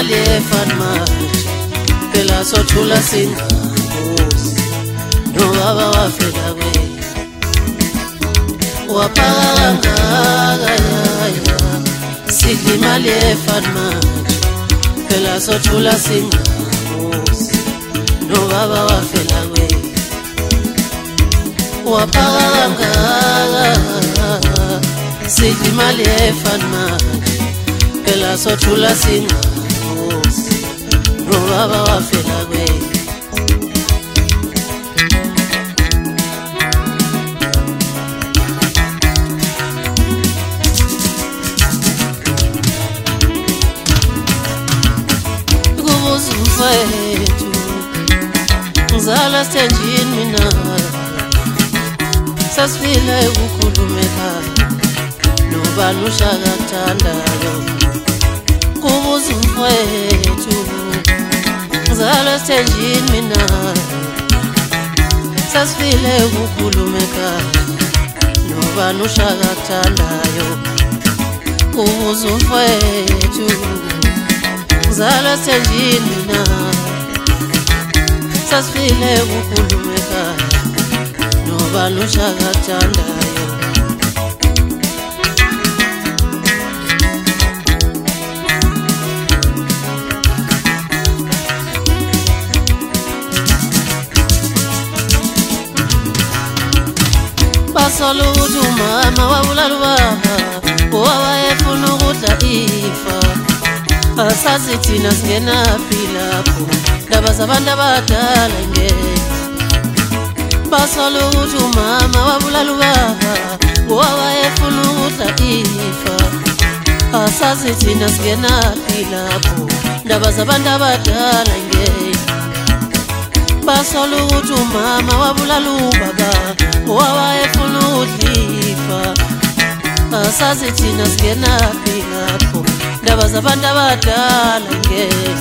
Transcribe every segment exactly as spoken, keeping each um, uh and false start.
imali efana manje phela sothula singabuzi no baba wafela we waphaka ngaya sidla imali efana manje phela sothula singabuzi no baba wafela we waphaka ngaya sidla imali efana manje phela sothula singabuzi no baba wafela we kubuza umfowethu ngizala stenjini mina sasifile ukukhulumeka nobani ushaka kuthandayo kubuza umfowethu ngizala stenjini mina sasifile ukukhulumeka nobani ushaka kuthandayo kubuza umfowethu ngizala stenjini mina sasifile ukukhulumeka nobani ushaka kuthandayo basolo ukuthi umama wabulala ubaba owayefuna ukudla ifa asazi thina singenaphi lapho ndaba zabantu abadala ngeke basolo ukuthi umama wabulala ubaba owayefuna ukudla ifa asazi thina singenaphi lapho ndaba zabantu abadala ngeke basolo ukuthi umama wabulala ubaba owayefuna ukudla ifa asazi thina singenaphi lapho ndaba zabantu abadala ngeke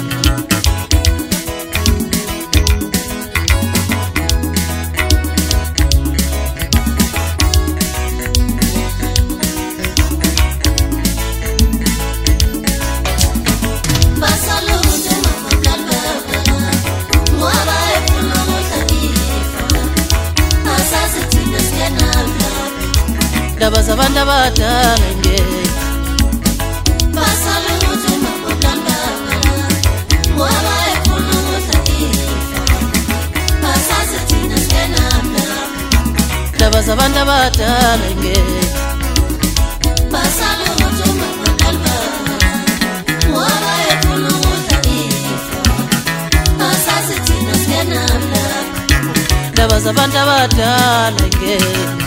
ndaba zabantu abadala ngeke basala ukuthi umama uqamba wabafuna ukudla ifa basazi thina singenaphi ndaba zabantu abadala ngeke basala ukuthi umama uqamba wabafuna ukudla ifa basazi thina singenaphi ndaba zabantu abadala ngeke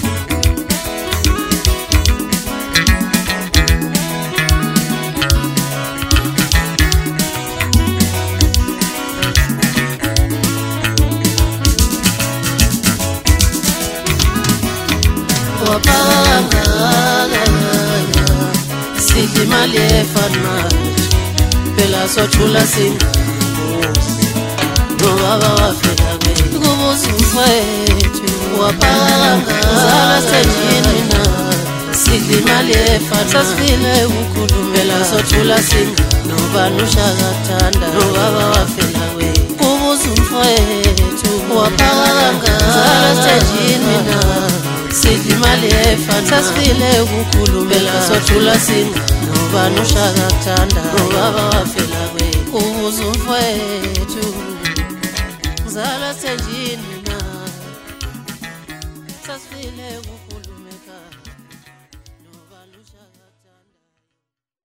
waphaka sidla imali efana manje phela sothula singabuzi no baba wafela we kubuza umfowethu waphaka ngizala stenjini mina sidla imali efana sasifile ukukhulumela sothula singa nobani ushaka kuthanda no baba wafela we kubuza umfowethu waphaka ngizala stenjini mina sidla imali efana sasifile ukukhulumela sothula singa nobani ushaka kuthanda no baba wafela we kubuza umfowethu ngizala stenjini mina sasifile